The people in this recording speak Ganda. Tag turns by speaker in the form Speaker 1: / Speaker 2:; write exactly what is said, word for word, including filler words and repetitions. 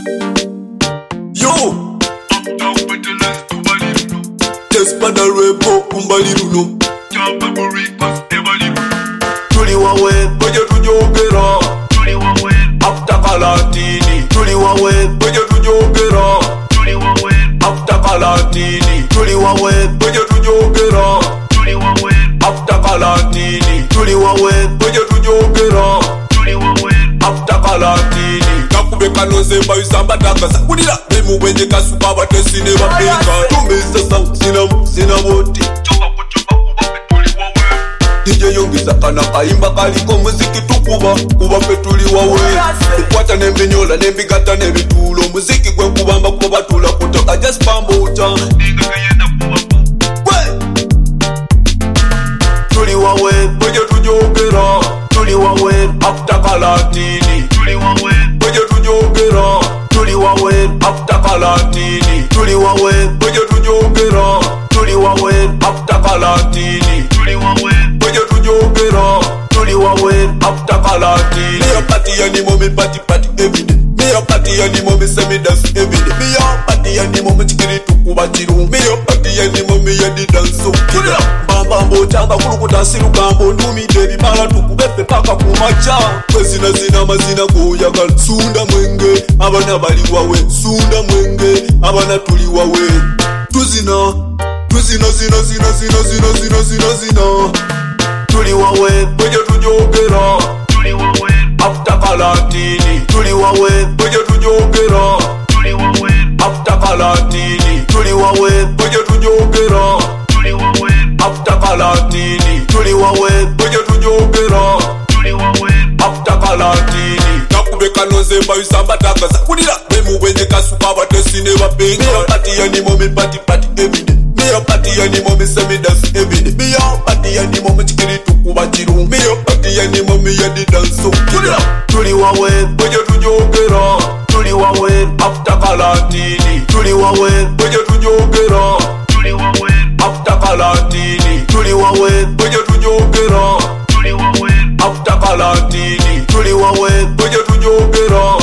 Speaker 1: Yo, Despada Rebo kumbali luno tuli wawe kweje tujogera after kalatini tuli wawe kweje tujogera after kalatini tuli wawe kweje tujogera after kalatini tuli wawe kweje tujogera after kalatini kakube kanoze bayusamba takasa kudira bemu wenye kasuka batesine bapinga tumisa sa sina sina boti D J yongeza kana kaimba kaliko muziki tukuba kuba petuli wawe kukwata nembenyola nembigata nebitulo muziki gwe kubamba kuba tula kutoka just pambuta tuli wawe kweje tujogera tuli wawe after kalatini tuli wawe kweje tujogera tuli wawe after kalatini tuli wawe kweje tujogera tuli wawe after kalatini tuli wawe kweje tujogera tuli wawe after kalatini me a party and the mommy party party every day me a party and the mommy say me dance every day me a party and the mommy chikiri tukuba chiru me a party and the mommy and the dance so kira bamba mbochanga kulukuta sirukambo ndumi debi mala tukubepe paka kumacha kwezina zina mazina goyagal sunda mwenge abana bali wawe sunda mwenge abana tuli wawe tuzina tuzina zina zina zina zina zina zina zina tuli wawe kweje tujogera tuli wawe after kalatini tuli wawe kweje tujogera tuli wawe after kalatini tuli wawe kweje tujogera tuli wawe after kalatini tuli wawe kweje tujogera tuli wawe after kalatini kakube kanoze bayusamba takasa kudira bemu wenye kasuka batesine bapinga me a party and the mommy party party every day me a party and the mommy say me dance every day me a party and the mommy chikiri tukuba chiru me a party and the mommy and the dance so kudira tuli wawe kweje tujogera tuli wawe after kalatini tuli wawe kweje tujogera tuli wawe after kalatini tuli wawe kweje tujogera tuli wawe after kalatini tuli wawe kweje tujogera